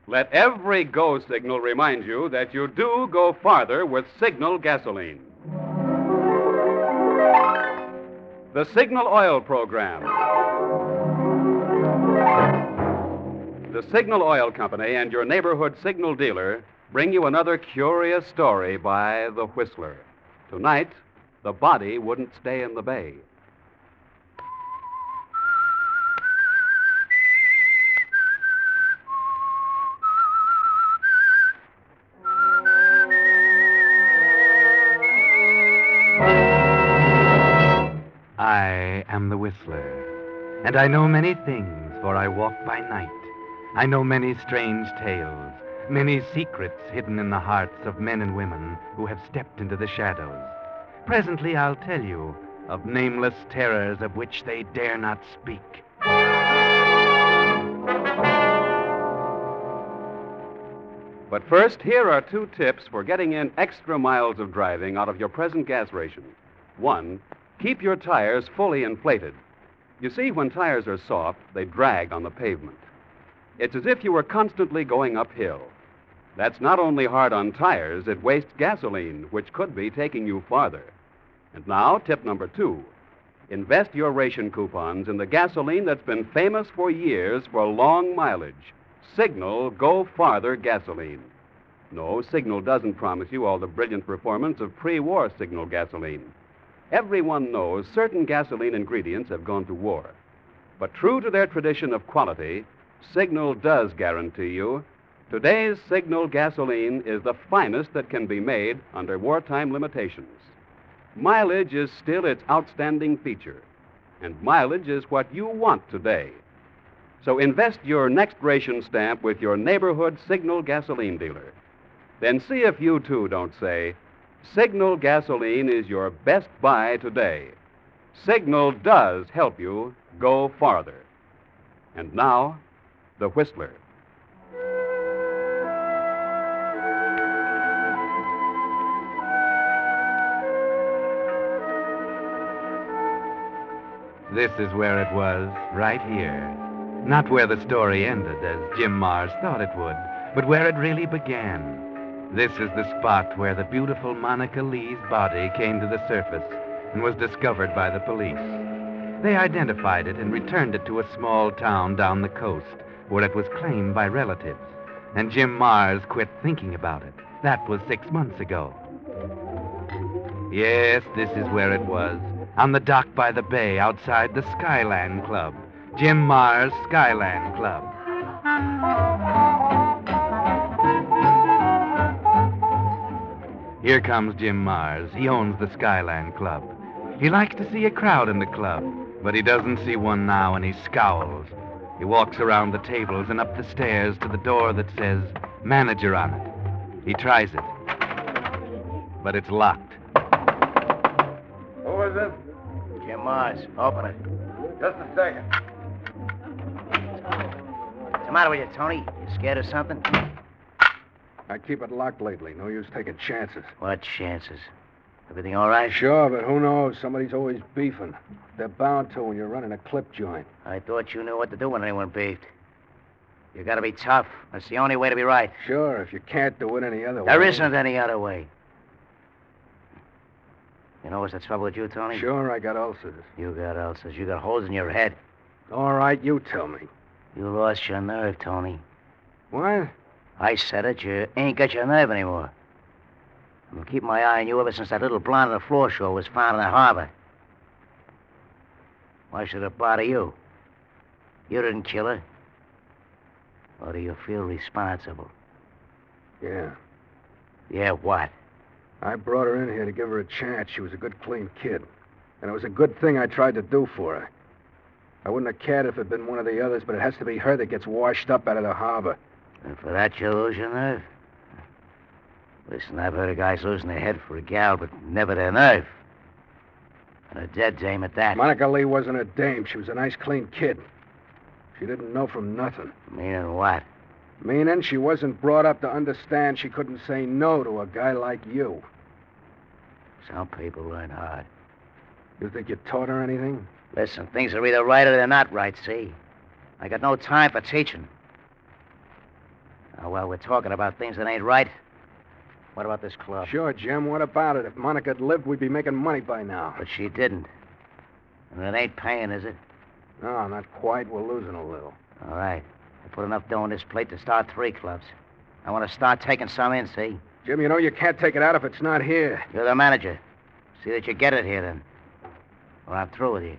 Let every go signal remind you that you do go farther with Signal gasoline. The Signal Oil Program. The Signal Oil Company and your neighborhood signal dealer bring you another curious story by The Whistler. Tonight, the body wouldn't stay in the bay. I am the Whistler, and I know many things, for I walk by night. I know many strange tales, many secrets hidden in the hearts of men and women who have stepped into the shadows. Presently I'll tell you of nameless terrors of which they dare not speak. But first, here are 2 tips for getting in extra miles of driving out of your present gas ration. 1, keep your tires fully inflated. You see, when tires are soft, they drag on the pavement. It's as if you were constantly going uphill. That's not only hard on tires, it wastes gasoline, which could be taking you farther. And now, tip number 2. Invest your ration coupons in the gasoline that's been famous for years for long mileage. Signal Go Farther gasoline. No, Signal doesn't promise you all the brilliant performance of pre-war Signal gasoline. Everyone knows certain gasoline ingredients have gone to war. But true to their tradition of quality, Signal does guarantee you today's Signal gasoline is the finest that can be made under wartime limitations. Mileage is still its outstanding feature, and mileage is what you want today. So invest your next ration stamp with your neighborhood Signal gasoline dealer. Then see if you too don't say, Signal gasoline is your best buy today. Signal does help you go farther. And now, The Whistler. This is where it was, right here. Not where the story ended, as Jim Mars thought it would, but where it really began. This is the spot where the beautiful Monica Lee's body came to the surface and was discovered by the police. They identified it and returned it to a small town down the coast where it was claimed by relatives. And Jim Mars quit thinking about it. That was 6 months ago. Yes, this is where it was. On the dock by the bay outside the Skyland Club. Jim Mars' Skyland Club. Here comes Jim Mars. He owns the Skyland Club. He likes to see a crowd in the club, but he doesn't see one now, and he scowls. He walks around the tables and up the stairs to the door that says manager on it. He tries it, but it's locked. Who is it? Jim Mars, open it. Just a second. What's the matter with you, Tony? You scared of something? I keep it locked lately. No use taking chances. What chances? Everything all right? Sure, but who knows? Somebody's always beefing. They're bound to when you're running a clip joint. I thought you knew what to do when anyone beefed. You gotta be tough. That's the only way to be right. Sure, if you can't do it any other way. There isn't any other way. You know what's the trouble with you, Tony? Sure, I got ulcers. You got ulcers. You got holes in your head. All right, you tell me. You lost your nerve, Tony. What? I said it. You ain't got your nerve anymore. I've been keeping my eye on you ever since that little blonde on the floor show was found in the harbor. Why should it bother you? You didn't kill her. Or do you feel responsible? Yeah. Yeah, what? I brought her in here to give her a chance. She was a good, clean kid. And it was a good thing I tried to do for her. I wouldn't have cared if it had been one of the others, but it has to be her that gets washed up out of the harbor. And for that you lose your nerve? Listen, I've heard of guys losing their head for a gal, but never their nerve. And a dead dame at that. Monica Lee wasn't a dame. She was a nice, clean kid. She didn't know from nothing. Meaning what? Meaning she wasn't brought up to understand she couldn't say no to a guy like you. Some people learn hard. You think you taught her anything? Listen, things are either right or they're not right, see? I got no time for teaching. Oh, well, we're talking about things that ain't right. What about this club? Sure, Jim. What about it? If Monica had lived, we'd be making money by now. But she didn't. And it ain't paying, is it? No, not quite. We're losing a little. All right. I put enough dough on this plate to start 3 clubs. I want to start taking some in, see? Jim, you know you can't take it out if it's not here. You're the manager. See that you get it here, then. Or I'm through with you.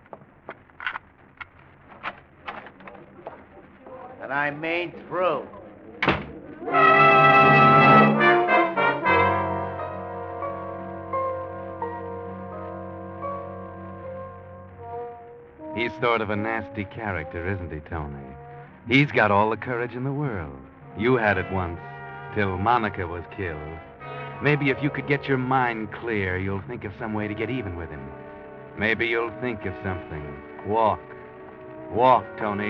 And I mean through. He's sort of a nasty character, isn't he, Tony? He's got all the courage in the world. You had it once, till Monica was killed. Maybe if you could get your mind clear, you'll think of some way to get even with him. Maybe you'll think of something. Walk. Walk, Tony.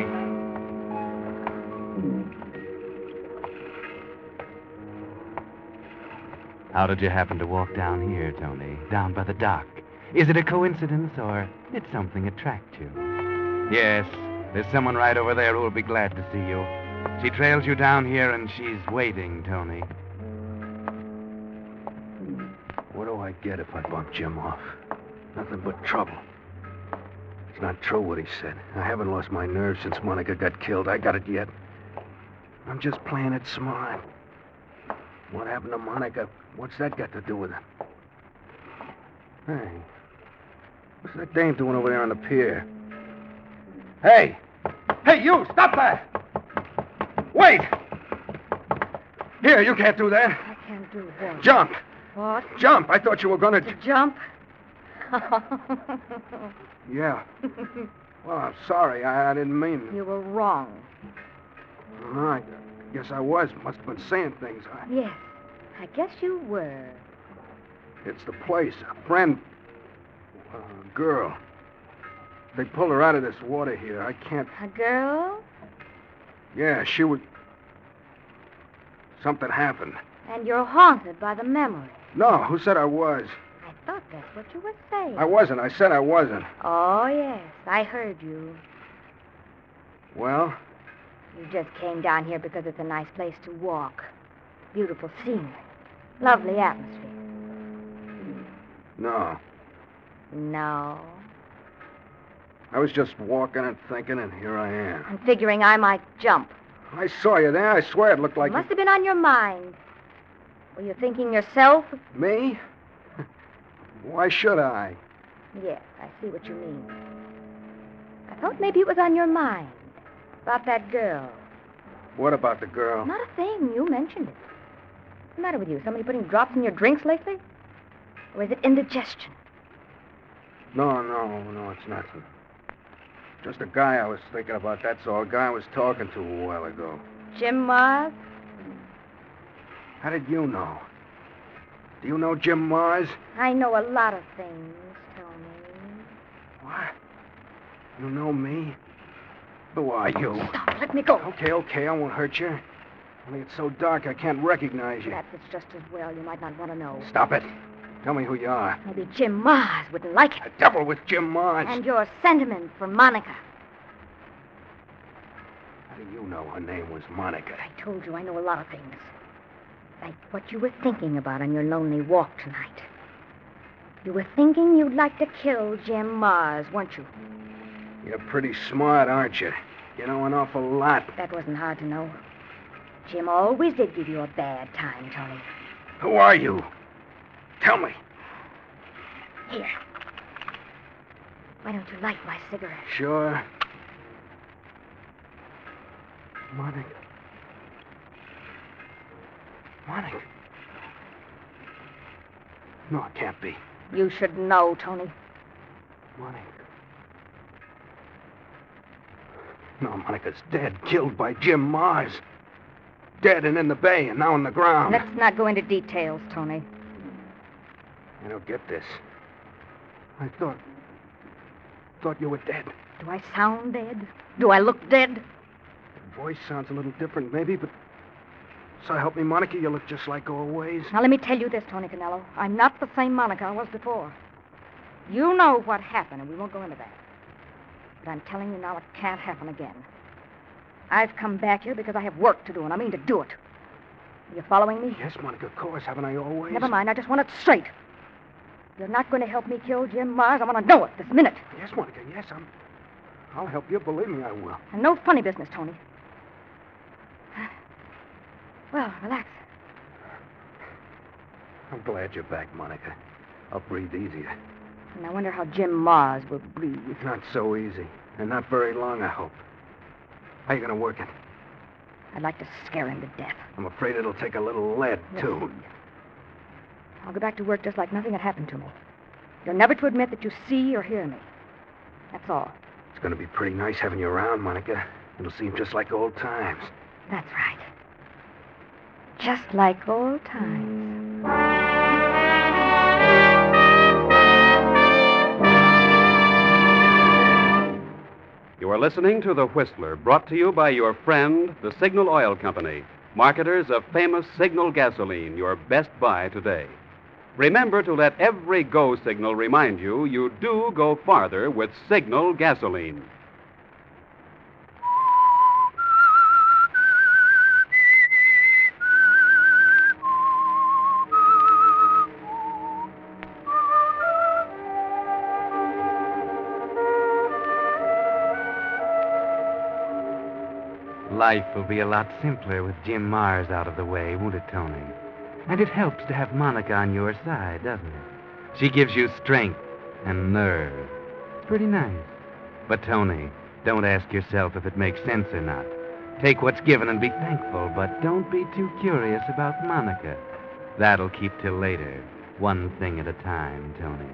How did you happen to walk down here, Tony? Down by the dock? Is it a coincidence, or did something attract you? Yes, there's someone right over there who will be glad to see you. She trails you down here, and she's waiting, Tony. What do I get if I bump Jim off? Nothing but trouble. It's not true what he said. I haven't lost my nerve since Monica got killed. I got it yet. I'm just playing it smart. What happened to Monica? What's that got to do with it? Hey, what's that dame doing over there on the pier? Hey! Hey, you! Stop that! Wait! Here, you can't do that. I can't do what? Jump! What? Jump! I thought you were gonna... To jump? Yeah. Well, I'm sorry. I didn't mean... You were wrong. I guess I was. Must have been saying things. Yes, I guess you were. It's the place. A friend... girl. They pulled her out of this water here. I can't... A girl? Yeah, she was... Something happened. And you're haunted by the memory. No, who said I was? I thought that's what you were saying. I wasn't. I said I wasn't. Oh, yes, I heard you. Well? You just came down here because it's a nice place to walk. Beautiful scenery. Lovely atmosphere. No. No. I was just walking and thinking, and here I am. I'm figuring I might jump. I saw you there. I swear it looked like... It must have been on your mind. Were you thinking yourself? Me? Why should I? Yes, I see what you mean. I thought maybe it was on your mind. About that girl. What about the girl? Not a thing. You mentioned it. What's the matter with you? Somebody putting drops in your drinks lately? Or is it indigestion? No, it's nothing. Just a guy I was thinking about, that's all. A guy I was talking to a while ago. Jim Mars? How did you know? Do you know Jim Mars? I know a lot of things, Tony. What? You know me? Who are you? Stop, let me go. Okay, I won't hurt you. Only it's so dark I can't recognize you. That's just as well. You might not want to know. Stop it. Tell me who you are. Maybe Jim Mars wouldn't like it. The devil with Jim Mars. And your sentiment for Monica. How do you know her name was Monica? I told you I know a lot of things. Like what you were thinking about on your lonely walk tonight. You were thinking you'd like to kill Jim Mars, weren't you? You're pretty smart, aren't you? You know an awful lot. That wasn't hard to know. Jim always did give you a bad time, Tony. Who are you? Tell me. Here. Why don't you light my cigarette? Sure. Monica. No, it can't be. You should know, Tony. Monica. No, Monica's dead. Killed by Jim Mars. Dead and in the bay and now on the ground. Let's not go into details, Tony. I don't get this. I thought you were dead. Do I sound dead? Do I look dead? Your voice sounds a little different, maybe, but... So help me, Monica, you look just like always. Now, let me tell you this, Tony Canello. I'm not the same Monica I was before. You know what happened, and we won't go into that. But I'm telling you now it can't happen again. I've come back here because I have work to do, and I mean to do it. Are you following me? Yes, Monica, of course. Haven't I always? Never mind. I just want it straight. You're not going to help me kill Jim Mars. I want to know it this minute. Yes, Monica, yes. I'll help you. Believe me, I will. And no funny business, Tony. Well, relax. I'm glad you're back, Monica. I'll breathe easier. And I wonder how Jim Mars will breathe. Not so easy. And not very long, I hope. How you going to work it? I'd like to scare him to death. I'm afraid it'll take a little lead, too. I'll go back to work just like nothing had happened to me. You're never to admit that you see or hear me. That's all. It's going to be pretty nice having you around, Monica. It'll seem just like old times. That's right. Just like old times. You are listening to The Whistler, brought to you by your friend, the Signal Oil Company, marketers of famous Signal gasoline, your best buy today. Remember to let every go signal remind you you do go farther with Signal gasoline. Life will be a lot simpler with Jim Mars out of the way, won't it, Tony? And it helps to have Monica on your side, doesn't it? She gives you strength and nerve. It's pretty nice. But, Tony, don't ask yourself if it makes sense or not. Take what's given and be thankful, but don't be too curious about Monica. That'll keep till later. One thing at a time, Tony.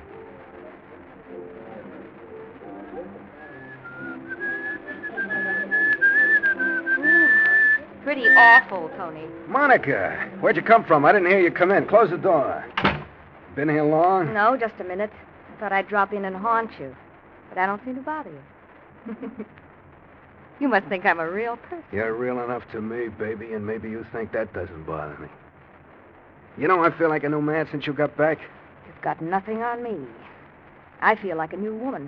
Pretty awful, Tony. Monica, where'd you come from? I didn't hear you come in. Close the door. Been here long? No, just a minute. I thought I'd drop in and haunt you. But I don't seem to bother you. You must think I'm a real person. You're real enough to me, baby, and maybe you think that doesn't bother me. You know, I feel like a new man since you got back. You've got nothing on me. I feel like a new woman.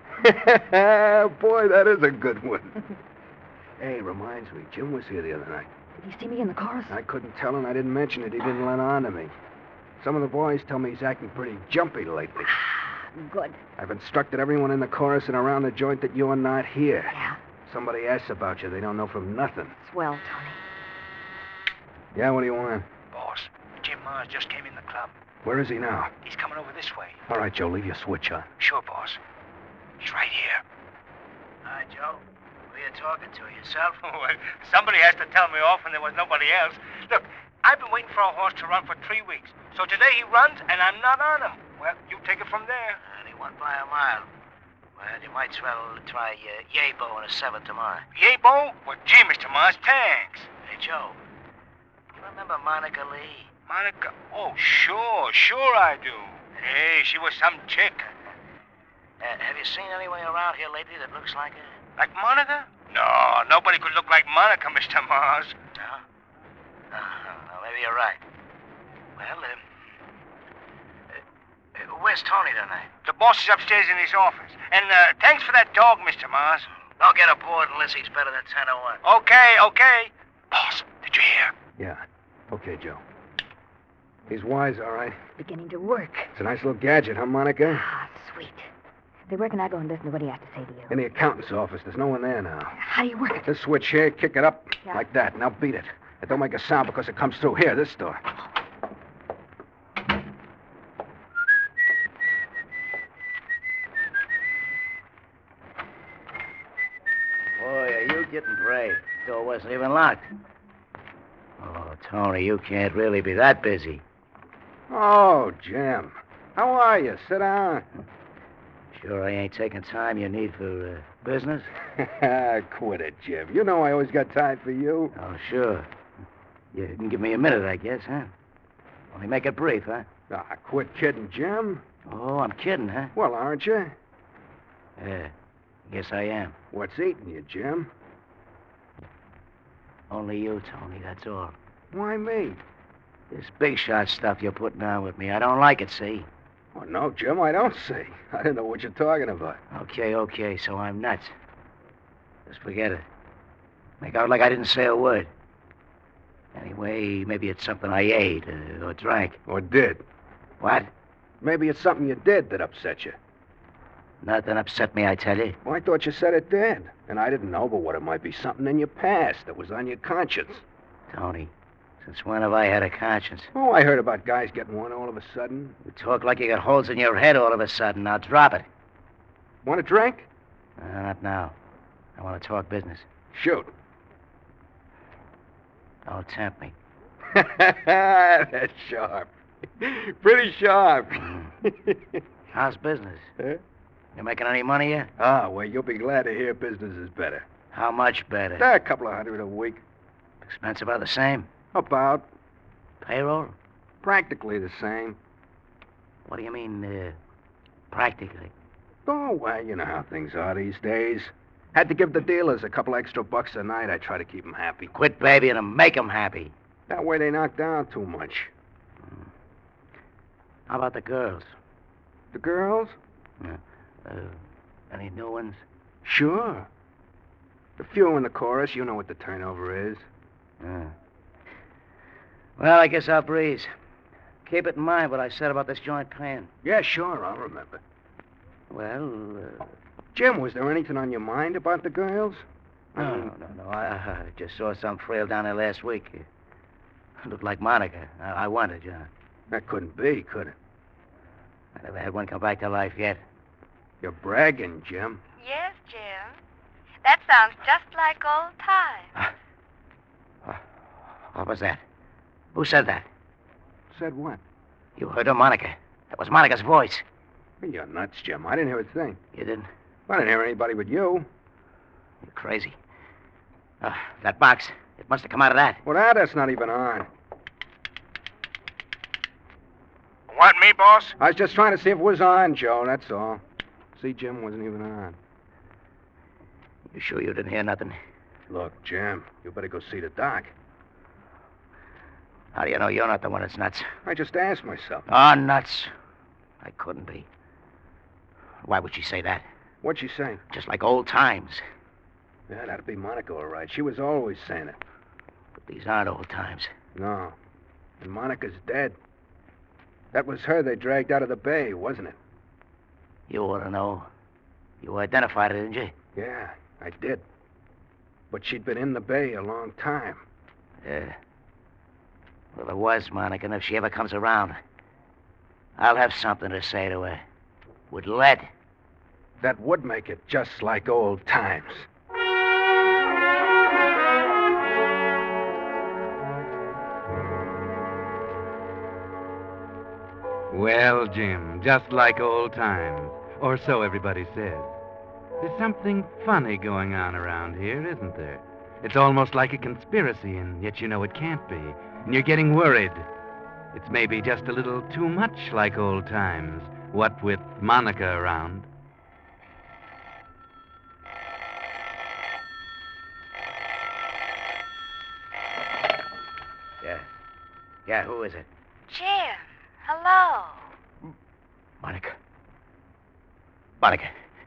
Boy, that is a good one. Hey, reminds me, Jim was here the other night. Did you see me in the chorus? I couldn't tell him. I didn't mention it. He didn't let on to me. Some of the boys tell me he's acting pretty jumpy lately. Good. I've instructed everyone in the chorus and around the joint that you're not here. Yeah? Somebody asks about you. They don't know from nothing. Swell, Tony. Yeah, what do you want? Boss, Jim Mars just came in the club. Where is he now? He's coming over this way. All right, Joe, leave your switch on. Sure, boss. He's right here. Hi, Joe. Who are you talking to, yourself? Well, somebody has to tell me off when there was nobody else. Look, I've been waiting for a horse to run for 3 weeks. So today he runs, and I'm not on him. Well, you take it from there. And he won by a mile. Well, you might as well try Yabo in a 7 tomorrow. Yabo? Well, gee, Mr. Mars, thanks. Hey, Joe. You remember Monica Lee? Monica? Oh, sure I do. Hey, she was some chick. Have you seen anyone around here lately that looks like her? Like Monica? No, nobody could look like Monica, Mr. Mars. No? No, maybe you're right. Well, where's Tony tonight? The boss is upstairs in his office. And thanks for that dog, Mr. Mars. Don't get aboard unless he's better than 10-1. Okay. Boss, did you hear? Yeah. Okay, Joe. He's wise, all right. Beginning to work. It's a nice little gadget, huh, Monica? Ah, sweet. Say, where can I go and listen to what he has to say to you? In the accountant's office. There's no one there now. How do you work it? This switch here, kick it up Yeah. like that. Now beat it. It don't make a sound because it comes through here, this door. Boy, are you getting brave. Door wasn't even locked. Oh, Tony, you can't really be that busy. Oh, Jim. How are you? Sit down. Sure I ain't taking time you need for business? Quit it, Jim. You know I always got time for you. Oh, sure. You can give me a minute, I guess, huh? Only make it brief, huh? Ah, quit kidding, Jim. Oh, I'm kidding, huh? Well, aren't you? Yeah, guess I am. What's eating you, Jim? Only you, Tony, that's all. Why me? This big shot stuff you're putting on with me, I don't like it, see? Oh, no, Jim, I don't see. I didn't know what you're talking about. Okay, so I'm nuts. Just forget it. Make out like I didn't say a word. Anyway, maybe it's something I ate or drank. Or did. What? Maybe it's something you did that upset you. Nothing upset me, I tell you. Well, I thought you said it did. And I didn't know but what it might be something in your past that was on your conscience. Tony, since when have I had a conscience? Oh, I heard about guys getting one all of a sudden. You talk like you got holes in your head all of a sudden. Now drop it. Want a drink? Not now. I want to talk business. Shoot. Don't tempt me. That's sharp. Pretty sharp. How's business? Huh? You making any money yet? Ah, well, you'll be glad to hear business is better. How much better? A couple of $100 a week. Expense about the same? About. Payroll? Practically the same. What do you mean, practically? Oh, well, you know how things are these days. Had to give the dealers a couple extra bucks a night. I try to keep them happy. Quit babying them. Make them happy. That way they knock down too much. How about the girls? The girls? Any new ones? Sure. A few in the chorus. You know what the turnover is. Well, I guess I'll breeze. Keep it in mind what I said about this joint paying. Yeah, sure. I'll remember. Well, Jim, was there anything on your mind about the girls? No. I just saw some frail down there last week. Looked like Monica. I wondered, you know. That couldn't be, could it? I never had one come back to life yet. You're bragging, Jim. Yes, Jim. That sounds just like old times. What was that? Who said that? Said what? You heard her, Monica. That was Monica's voice. You're nuts, Jim. I didn't hear a thing. You didn't? I didn't hear anybody but you. You're crazy. That box. It must have come out of that. Well, that's not even on. Want me, boss? I was just trying to see if it was on, Joe, that's all. See, Jim wasn't even on. You sure you didn't hear nothing? Look, Jim, you better go see the doc. How do you know you're not the one that's nuts? I just asked myself. Oh, nuts. I couldn't be. Why would she say that? What'd she say? Just like old times. Yeah, that'd be Monica, all right. She was always saying it. But these aren't old times. No. And Monica's dead. That was her they dragged out of the bay, wasn't it? You ought to know. You identified her, didn't you? Yeah, I did. But she'd been in the bay a long time. Yeah. Well, there was, Monica, and if she ever comes around, I'll have something to say to her. With lead. That would make it just like old times. Well, Jim, just like old times. Or so everybody says. There's something funny going on around here, isn't there? It's almost like a conspiracy, and yet you know it can't be. And you're getting worried. It's maybe just a little too much like old times, what with Monica around. Yeah, who is it? Jim, hello. Monica. Monica.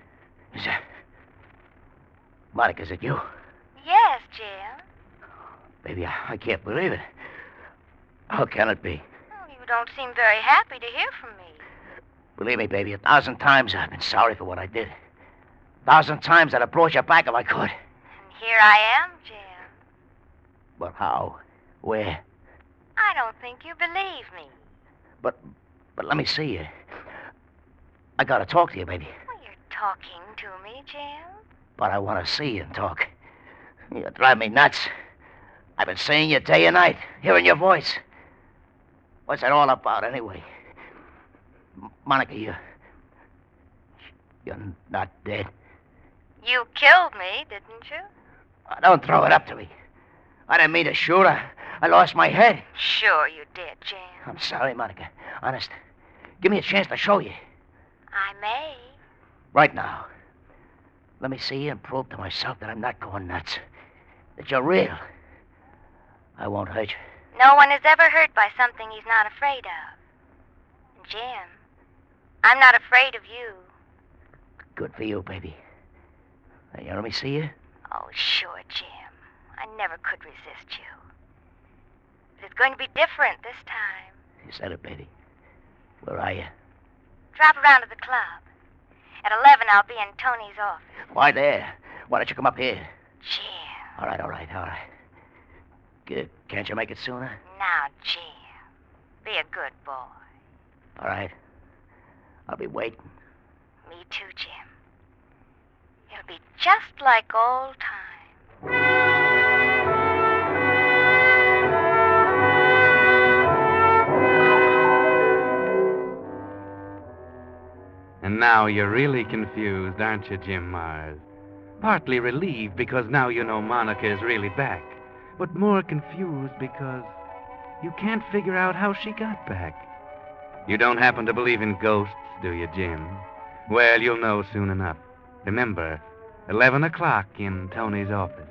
Monica, is it you? Yes, Jim. Baby, I can't believe it. How can it be? Oh, you don't seem very happy to hear from me. Believe me, baby, 1,000 times I've been sorry for what I did. 1,000 times I'd have brought you back if I could. And here I am, Jim. But how? Where? I don't think you believe me. But let me see you. I gotta talk to you, baby. Well, you're talking to me, Jim. But I want to see you and talk. You drive me nuts. I've been seeing you day and night, hearing your voice. What's it all about, anyway? Monica, you're not dead. You killed me, didn't you? Don't throw it up to me. I didn't mean to shoot her. I lost my head. Sure you did, Jim. I'm sorry, Monica. Honest. Give me a chance to show you. I may. Right now. Let me see you and prove to myself that I'm not going nuts. That you're real. I won't hurt you. No one is ever hurt by something he's not afraid of. Jim, I'm not afraid of you. Good for you, baby. Now, you let me see you? Oh, sure, Jim. I never could resist you. But it's going to be different this time. You said it, baby. Where are you? Drop around to the club. At 11, I'll be in Tony's office. Why there? Why don't you come up here? Jim. All right. Good. Can't you make it sooner? Now, Jim. Be a good boy. All right. I'll be waiting. Me too, Jim. It'll be just like old times. And now you're really confused, aren't you, Jim Mars? Partly relieved because now you know Monica is really back, but more confused because you can't figure out how she got back. You don't happen to believe in ghosts, do you, Jim? Well, you'll know soon enough. Remember, 11 o'clock in Tony's office.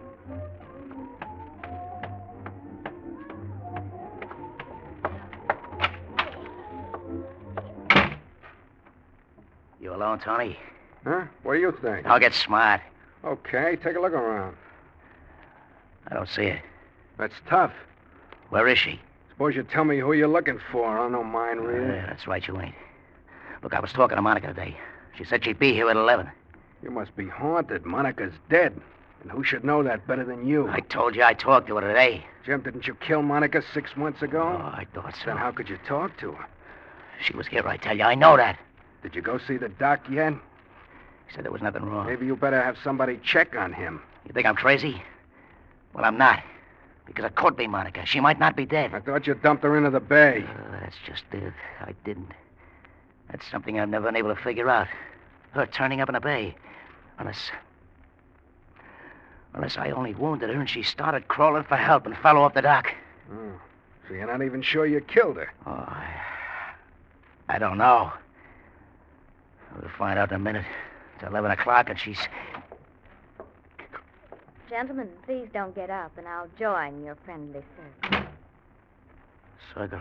You alone, Tony? Huh? What do you think? I'll get smart. Okay, take a look around. I don't see her. That's tough. Where is she? Suppose you tell me who you're looking for. I don't mind reading. Yeah, that's right, you ain't. Look, I was talking to Monica today. She said she'd be here at 11. You must be haunted. Monica's dead. And who should know that better than you? I told you I talked to her today. Jim, didn't you kill Monica 6 months ago? Oh, I thought so. Then how could you talk to her? She was here, I tell you. I know that. Did you go see the doc yet? He said there was nothing wrong. Maybe you better have somebody check on him. You think I'm crazy? Well, I'm not. Because it could be Monica. She might not be dead. I thought you dumped her into the bay. That's just it. I didn't. That's something I've never been able to figure out. Her turning up in the bay. Unless I only wounded her and she started crawling for help and fell off the dock. Oh, so you're not even sure you killed her? Oh, I don't know. We'll find out in a minute. It's 11 o'clock and she's... Gentlemen, please don't get up, and I'll join your friendly circle. Circle?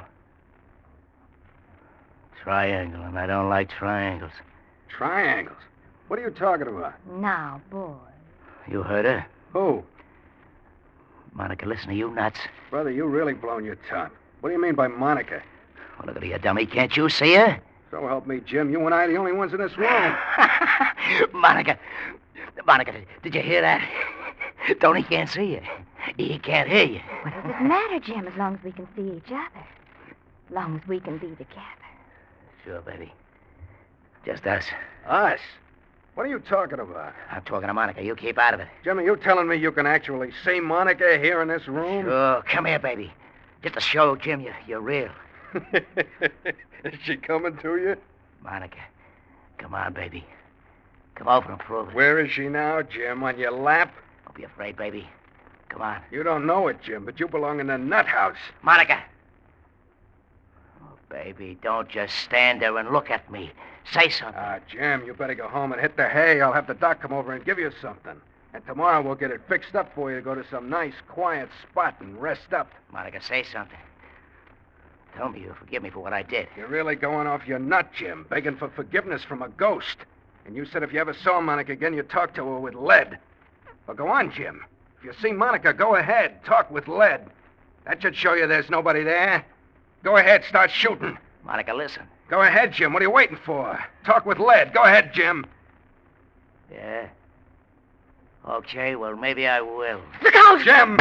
Triangle, and I don't like triangles. Triangles? What are you talking about? Now, boy. You heard her? Who? Monica, listen to you nuts. Brother, you really blown your top. What do you mean by Monica? Well, look at you, dummy. Can't you see her? So help me, Jim. You and I are the only ones in this room. Monica, did you hear that? Tony can't see you. He can't hear you. What does it matter, Jim, as long as we can see each other? As long as we can be together. Sure, baby. Just us. Us? What are you talking about? I'm talking to Monica. You keep out of it. Jimmy, you telling me you can actually see Monica here in this room? Sure. Come here, baby. Just to show Jim you're real. Is she coming to you? Monica, come on, baby. Come over and prove it. Where is she now, Jim? On your lap? Don't be afraid, baby. Come on. You don't know it, Jim, but you belong in the nut house. Monica! Oh, baby, don't just stand there and look at me. Say something. Jim, you better go home and hit the hay. I'll have the doc come over and give you something. And tomorrow we'll get it fixed up for you to go to some nice, quiet spot and rest up. Monica, say something. Tell me you'll forgive me for what I did. You're really going off your nut, Jim, begging for forgiveness from a ghost. And you said if you ever saw Monica again, you'd talk to her with lead. Well, go on, Jim. If you see Monica, go ahead. Talk with lead. That should show you there's nobody there. Go ahead, start shooting. Monica, listen. Go ahead, Jim. What are you waiting for? Talk with lead. Go ahead, Jim. Yeah? Okay, well, maybe I will. Look out! Jim!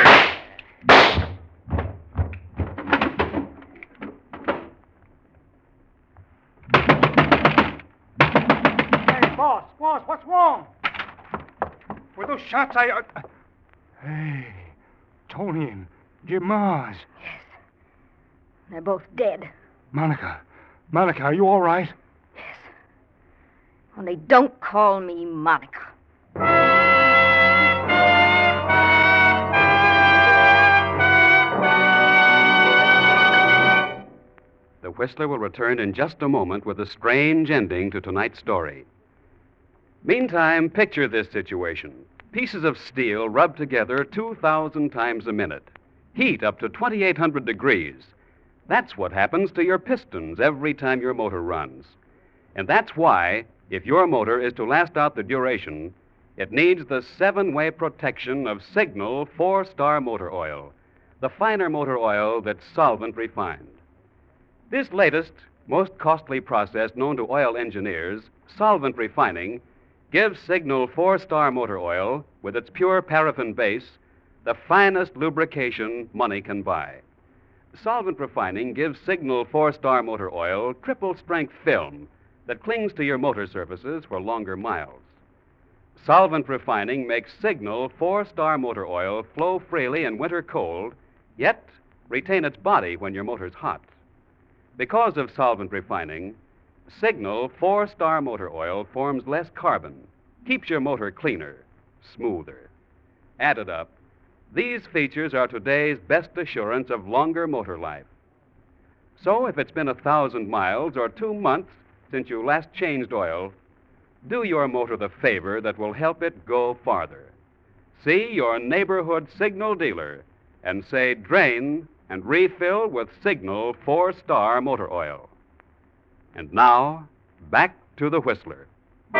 Boss, what's wrong? Were those shots Hey, Tony and Jim Mars. Yes. They're both dead. Monica, are you all right? Yes. Only don't call me Monica. The Whistler will return in just a moment with a strange ending to tonight's story. Meantime, picture this situation. Pieces of steel rubbed together 2,000 times a minute. Heat up to 2,800 degrees. That's what happens to your pistons every time your motor runs. And that's why, if your motor is to last out the duration, It needs the 7-way protection of Signal 4-Star Motor Oil, the finer motor oil that's solvent refined. This latest, most costly process known to oil engineers, solvent refining, gives Signal 4-Star Motor Oil, with its pure paraffin base, the finest lubrication money can buy. Solvent refining gives Signal 4-Star Motor Oil triple-strength film that clings to your motor surfaces for longer miles. Solvent refining makes Signal 4-Star Motor Oil flow freely in winter cold, yet retain its body when your motor's hot. Because of solvent refining, Signal 4-Star Motor Oil forms less carbon, keeps your motor cleaner, smoother. Added up, these features are today's best assurance of longer motor life. So if it's been 1,000 miles or 2 months since you last changed oil, do your motor the favor that will help it go farther. See your neighborhood Signal dealer and say drain and refill with Signal 4-Star Motor Oil. And now, back to the Whistler.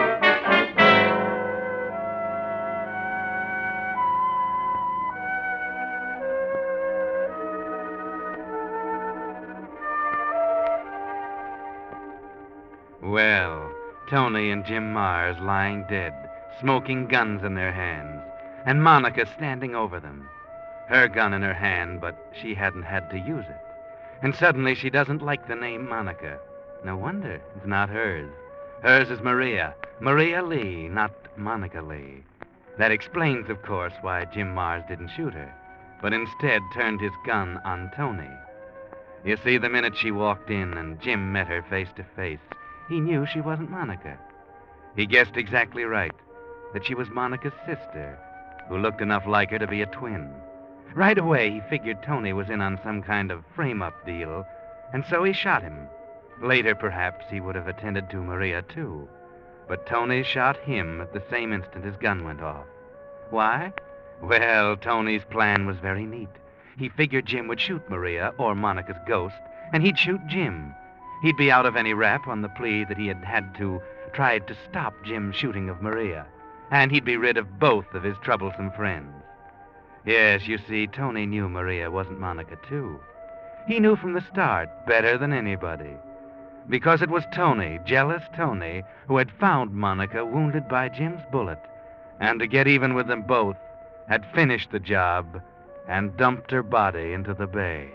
Well, Tony and Jim Mars lying dead, smoking guns in their hands, and Monica standing over them. Her gun in her hand, but she hadn't had to use it. And suddenly she doesn't like the name Monica. No wonder it's not hers. Hers is Maria. Maria Lee, not Monica Lee. That explains, of course, why Jim Mars didn't shoot her, but instead turned his gun on Tony. You see, the minute she walked in and Jim met her face to face, he knew she wasn't Monica. He guessed exactly right, that she was Monica's sister, who looked enough like her to be a twin. Right away, he figured Tony was in on some kind of frame-up deal, and so he shot him. Later, perhaps, he would have attended to Maria, too. But Tony shot him at the same instant his gun went off. Why? Well, Tony's plan was very neat. He figured Jim would shoot Maria, or Monica's ghost, and he'd shoot Jim. He'd be out of any rap on the plea that he had tried to stop Jim's shooting of Maria, and he'd be rid of both of his troublesome friends. Yes, you see, Tony knew Maria wasn't Monica, too. He knew from the start, better than anybody. Because it was Tony, jealous Tony, who had found Monica wounded by Jim's bullet, and to get even with them both, had finished the job and dumped her body into the bay.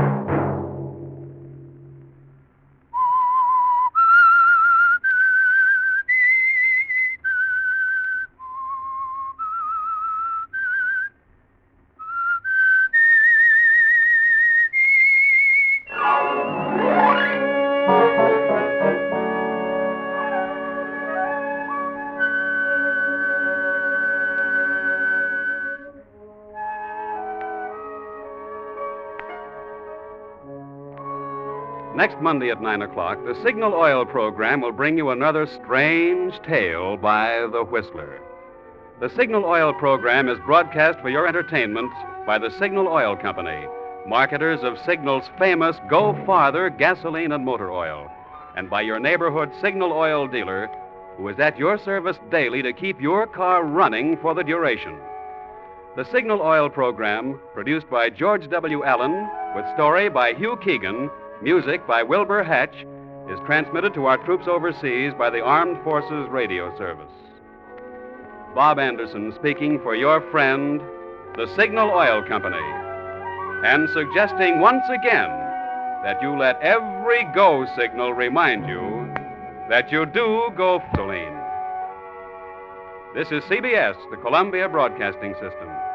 Next Monday at 9 o'clock, the Signal Oil program will bring you another strange tale by the Whistler. The Signal Oil program is broadcast for your entertainment by the Signal Oil Company, marketers of Signal's famous Go Farther gasoline and motor oil, and by your neighborhood Signal Oil dealer, who is at your service daily to keep your car running for the duration. The Signal Oil program, produced by George W. Allen, with story by Hugh Keegan, music by Wilbur Hatch, is transmitted to our troops overseas by the Armed Forces Radio Service. Bob Anderson speaking for your friend, the Signal Oil Company, and suggesting once again that you let every go signal remind you that you do go gasoline. This is CBS, the Columbia Broadcasting System.